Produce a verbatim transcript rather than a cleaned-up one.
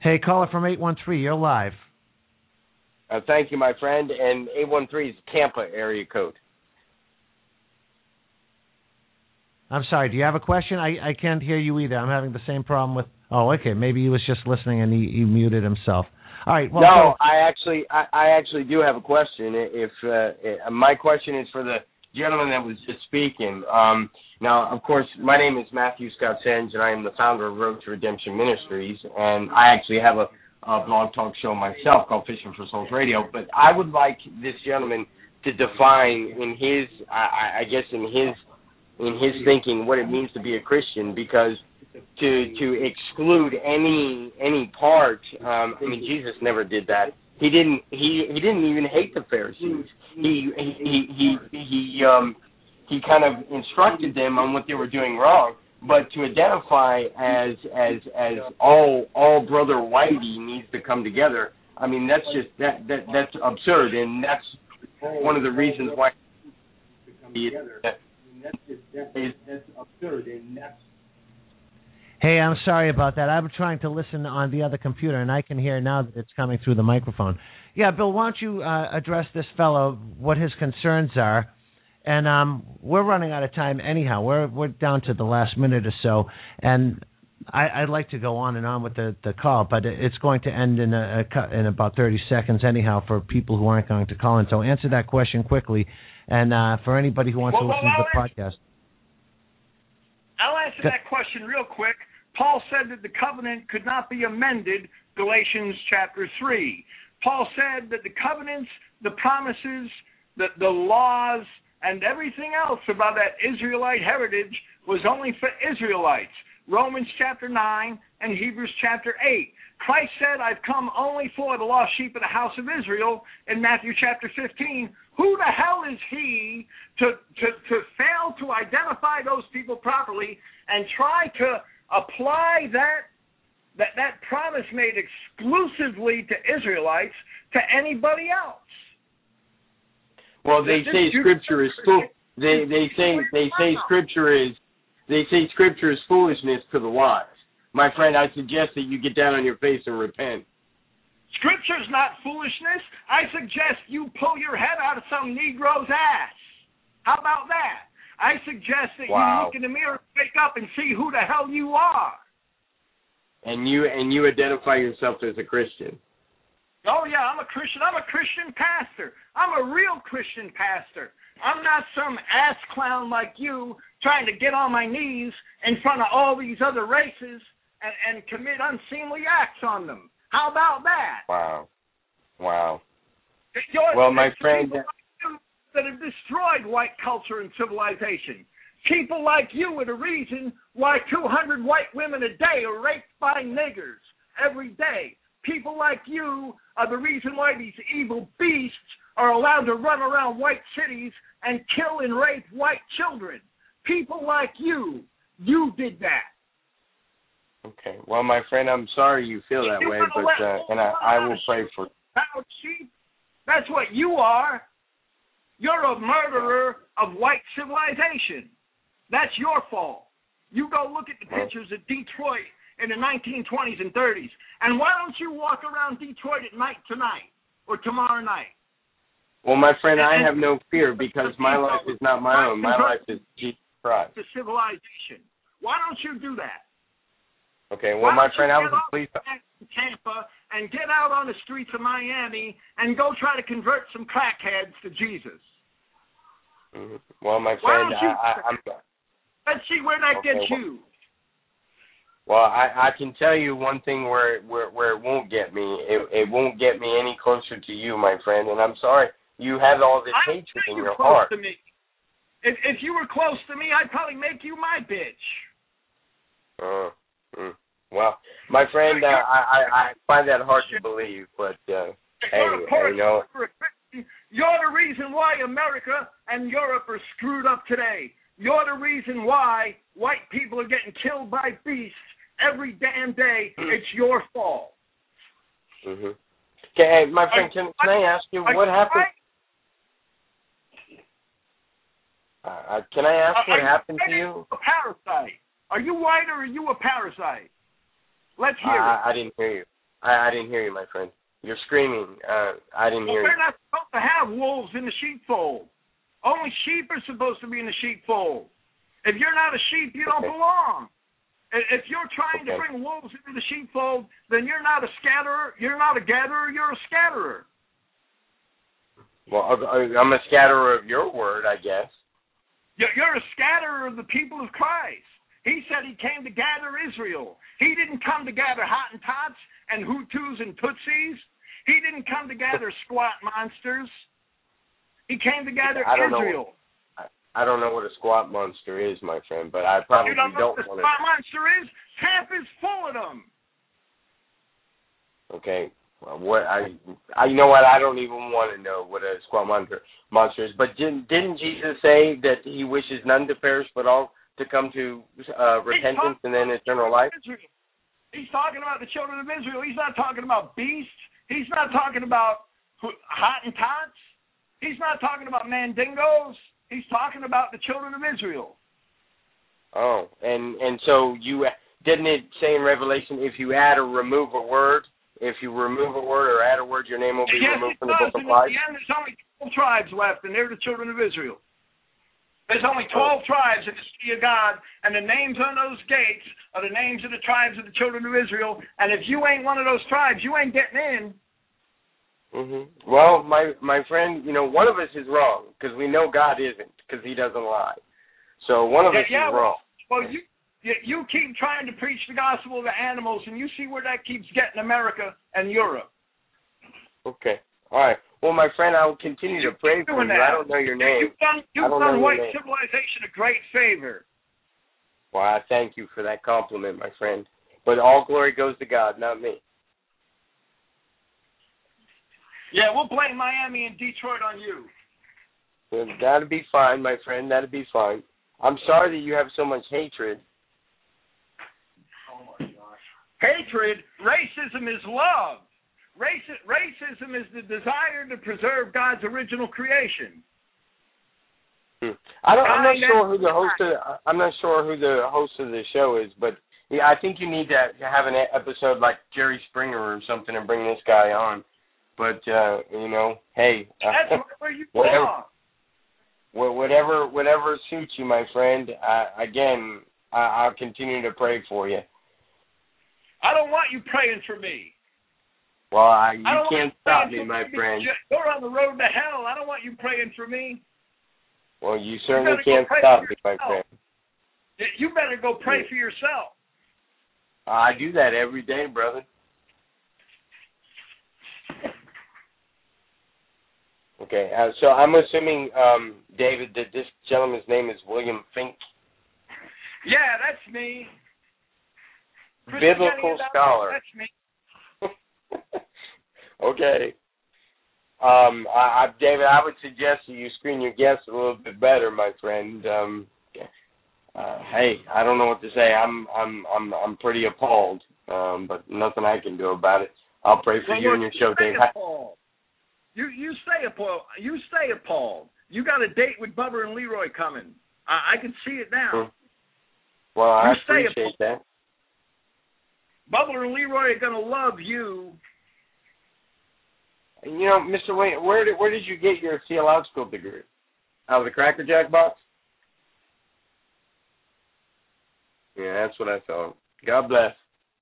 Hey, caller from eight one three, you're live. Uh, thank you, my friend. And eight one three is Tampa area code. I'm sorry, do you have a question? I, I can't hear you either. I'm having the same problem with... Oh, okay, maybe he was just listening and he, he muted himself. All right, well... No, so, I actually I, I actually do have a question. If uh, My question is for the gentleman that was just speaking. Um, now, of course, my name is Matthew Scott Senge, and I am the founder of Road to Redemption Ministries, and I actually have a, a blog talk show myself called Fishing for Souls Radio, but I would like this gentleman to define in his, I, I guess in his in his thinking, what it means to be a Christian, because to to exclude any any part, um, I mean, Jesus never did that. He didn't he he didn't even hate the Pharisees. He he he he, he um he kind of instructed them on what they were doing wrong. But to identify as as as all all brother Whitey needs to come together, I mean, that's just that that that's absurd, and that's one of the reasons why. Hey, I'm sorry about that. I'm trying to listen on the other computer, and I can hear now that it's coming through the microphone. Yeah, Bill, why don't you uh, address this fellow, what his concerns are? And um, we're running out of time anyhow. We're we're down to the last minute or so, and I, I'd like to go on and on with the, the call, but it's going to end in a, a in about thirty seconds anyhow for people who aren't going to call in. So answer that question quickly, and uh, for anybody who wants well, to listen well, to the podcast. I'll answer that question real quick. Paul said that the covenant could not be amended, Galatians chapter three. Paul said that the covenants, the promises, the, the laws, and everything else about that Israelite heritage was only for Israelites. Romans chapter nine and Hebrews chapter eight. Christ said, I've come only for the lost sheep of the house of Israel in Matthew chapter fifteen. Who the hell is he to, to, to fail to identify those people properly and try to apply that, that, that promise made exclusively to Israelites to anybody else? Well, they say Scripture is fool. They they say they say Scripture is they say Scripture is foolishness to the wise. My friend, I suggest that you get down on your face and repent. Scripture's not foolishness. I suggest you pull your head out of some Negro's ass. How about that? I suggest that wow. you look in the mirror, wake up, and see who the hell you are. And you and you identify yourself as a Christian. Oh, yeah, I'm a Christian. I'm a Christian pastor. I'm a real Christian pastor. I'm not some ass clown like you trying to get on my knees in front of all these other races and, and commit unseemly acts on them. How about that? Wow. Wow. You're, well, my friend... that have destroyed white culture and civilization. People like you are the reason why two hundred white women a day are raped by niggers every day. People like you are the reason why these evil beasts are allowed to run around white cities and kill and rape white children. People like you, you did that. Okay. Well, my friend, I'm sorry you feel that you way, but uh, and I, I will pray for you. Sheep. That's what you are. You're a murderer of white civilization. That's your fault. You go look at the pictures of Detroit in the nineteen twenties and thirties, and why don't you walk around Detroit at night tonight or tomorrow night? Well, my friend, I have no fear because my life is not my own. My life is Jesus Christ. The civilization. Why don't you do that? Okay, well, my friend, I was a police officer in Tampa and get out on the streets of Miami and go try to convert some crackheads to Jesus. Mm-hmm. Well, my friend, I, I, I'm. Let's see where that okay, gets well, you. Well, I, I can tell you one thing where where, where it won't get me. It, it won't get me any closer to you, my friend. And I'm sorry you have all this I hatred in you're your close heart. To me. If, if you were close to me, I'd probably make you my bitch. Uh, mm. Well, my friend, uh, I, I I find that hard to believe, but uh, hey, hey, you know. You're the reason why America and Europe are screwed up today. You're the reason why white people are getting killed by beasts every damn day. It's your fault. Mm-hmm. Okay, hey, my friend, can, can I ask you what happened? Uh, can I ask what happened to you? A parasite. Are you white or are you a parasite? Let's hear uh, it. I didn't hear you. I, I didn't hear you, my friend. You're screaming. Uh, I didn't Well, hear you. we're not supposed to have wolves in the sheepfold. Only sheep are supposed to be in the sheepfold. If you're not a sheep, you don't Okay. belong. If you're trying Okay. to bring wolves into the sheepfold, then you're not a scatterer. You're not a gatherer. You're a scatterer. Well, I'm a scatterer of your word, I guess. You're a scatterer of the people of Christ. He said he came to gather Israel. He didn't come to gather Hottentots and Hutus and Tutsis. He didn't come to gather squat monsters. He came to gather I don't Israel. Know. I don't know what a squat monster is, my friend, but I probably You don't know don't what a want squat monster is? Tampa's full of them. to. Okay. Well, what I, I, you know what? I don't even want to know what a squat monster monster is. But didn't didn't Jesus say that he wishes none to perish, but all to come to uh, repentance and then eternal life? He's talking about the children of Israel. He's not talking about beasts. He's not talking about Hottentots. He's not talking about mandingos. He's talking about the children of Israel. Oh, and and so you didn't it say in Revelation, if you add or remove a word, if you remove a word or add a word, your name will be yes, removed it from the does. book of And life? at the end, there's only twelve tribes left, and they're the children of Israel. There's only twelve tribes in the city of God, and the names on those gates are the names of the tribes of the children of Israel. And if you ain't one of those tribes, you ain't getting in. Mm-hmm. Well, my my friend, you know, one of us is wrong because we know God isn't, because He doesn't lie. So one of Yeah, us yeah, is wrong. Well, you you you keep trying to preach the gospel to animals, and you see where that keeps getting America and Europe. Okay. All right. Well, my friend, I will continue to pray for you. That. I don't know your name. You've done, you've I don't done know white your name. civilization a great favor. Well, I thank you for that compliment, my friend. But all glory goes to God, not me. Yeah, we'll blame Miami and Detroit on you. Well, that'll be fine, my friend. That'll be fine. I'm sorry that you have so much hatred. Oh, my gosh. Hatred, racism is love. Raci- racism is the desire to preserve God's original creation. Hmm. I don't. I'm not sure who the host of. I'm not sure who the host of the show is, but yeah, I think you need to have an episode like Jerry Springer or something and bring this guy on. But uh, you know, hey, uh, that's where you whatever, belong. whatever, whatever suits you, my friend. Uh, again, I, I'll continue to pray for you. I don't want you praying for me. Well, I, you I can't stop me, my friend. You're on the road to hell. I don't want you praying for me. Well, you certainly you can't stop me, my friend. You better go pray yeah. for yourself. I do that every day, brother. Okay, uh, so I'm assuming, um, David, that this gentleman's name is William Fink. Yeah, that's me. Biblical scholar. That's me. Okay. Um, I, I, David, I would suggest that you screen your guests a little bit better, my friend. Um, uh, hey, I don't know what to say. I'm, I'm, I'm, I'm pretty appalled. Um, but nothing I can do about it. I'll pray for well, you look, and your show, Dave. Appalled. You, you stay appalled. You stay appalled. You got a date with Bubba and Leroy coming. I, I can see it now. Well, I you appreciate that. Bubba and Leroy are gonna love you. You know, Mister Wayne, where did where did you get your theological degree? Out of the Cracker Jack box? Yeah, that's what I thought. God bless.